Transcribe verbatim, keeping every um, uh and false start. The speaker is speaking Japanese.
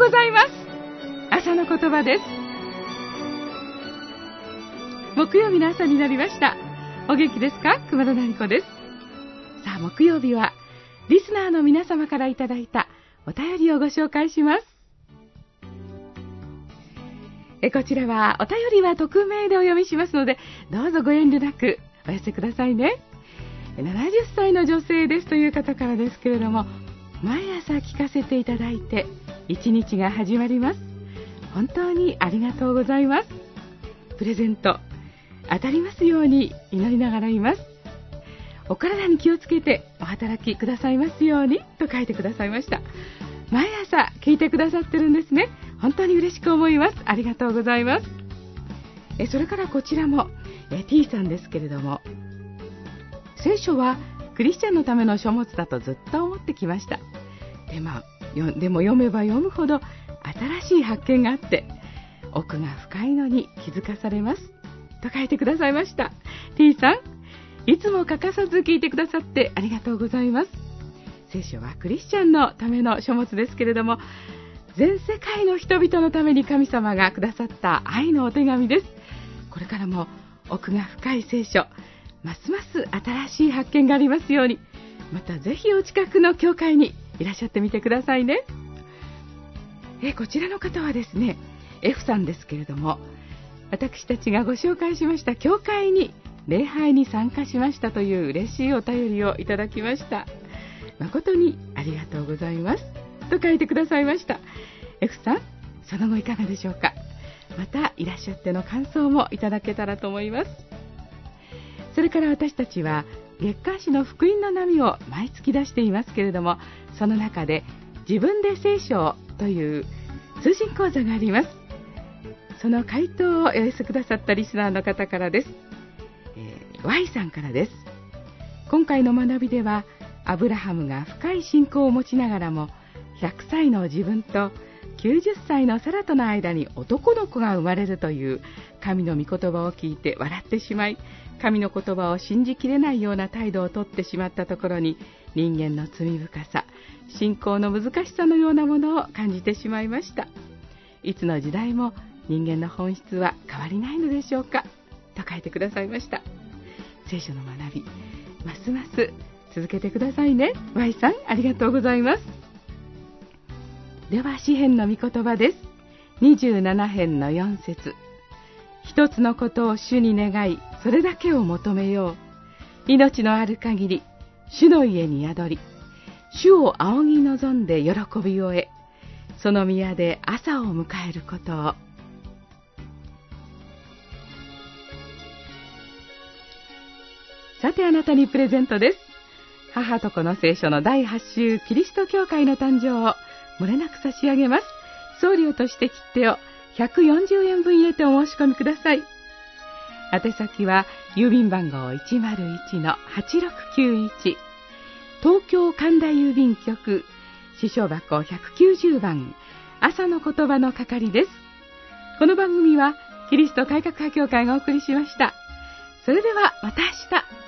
ございます。朝の言葉です。木曜日の朝になりました。お元気ですか？熊田なり子です。さあ、木曜日はリスナーの皆様からいただいたお便りをご紹介します。えこちらはお便りは匿名でお読みしますので、どうぞご遠慮なくお寄せくださいね。ななじゅっさいの女性ですという方からですけれども、毎朝聞かせていただいて一日が始まります。本当にありがとうございます。プレゼント当たりますように祈りながらいます。お体に気をつけてお働きくださいますようにと書いてくださいました。毎朝聞いてくださってるんですね。本当に嬉しく思います。ありがとうございます。えそれからこちらもえ T さんですけれども、聖書はクリスチャンのための書物だとずっと思ってきました。で、まあ、よでも読めば読むほど新しい発見があって奥が深いのに気づかされますと書いてくださいました。 T さん、いつも欠かさず聞いてくださってありがとうございます。聖書はクリスチャンのための書物ですけれども、全世界の人々のために神様がくださった愛のお手紙です。これからも奥が深い聖書、ますます新しい発見がありますように。またぜひお近くの教会にいらっしゃってみてくださいね。えこちらの方はですね、 F さんですけれども、私たちがご紹介しました教会に礼拝に参加しましたという嬉しいお便りをいただきました。誠にありがとうございますと書いてくださいました。 F さん、その後いかがでしょうか。またいらっしゃっての感想もいただけたらと思います。それから私たちは月刊誌の福音の波を毎月出していますけれども、その中で自分で聖書をという通信講座があります。その回答をお寄せくださったリスナーの方からです。えー、Y さんからです。今回の学びではアブラハムが深い信仰を持ちながらもひゃくさいの自分ときゅうじゅっさいのサラとの間に男の子が生まれるという神の御言葉を聞いて笑ってしまい、神の言葉を信じきれないような態度をとってしまったところに、人間の罪深さ、信仰の難しさのようなものを感じてしまいました。いつの時代も人間の本質は変わりないのでしょうかと書いてくださいました。聖書の学び、ますます続けてくださいね。 Y さん、ありがとうございます。では詩編の御言葉です。にじゅうなな編のよん節。一つのことを主に願い、それだけを求めよう。命のある限り主の家に宿り、主を仰ぎ望んで喜びを得、その宮で朝を迎えることを。さて、あなたにプレゼントです。母と子の聖書のだいはち週キリスト教会の誕生を漏れなく差し上げます。送料として切手をひゃくよんじゅうえんぶん入れてお申し込みください。宛先は郵便番号 いちまるいちのはちろくきゅういち、 東京神田郵便局支所箱ひゃくきゅうじゅうばん、朝の言葉の係です。この番組はキリスト改革派教会がお送りしました。それではまた明日。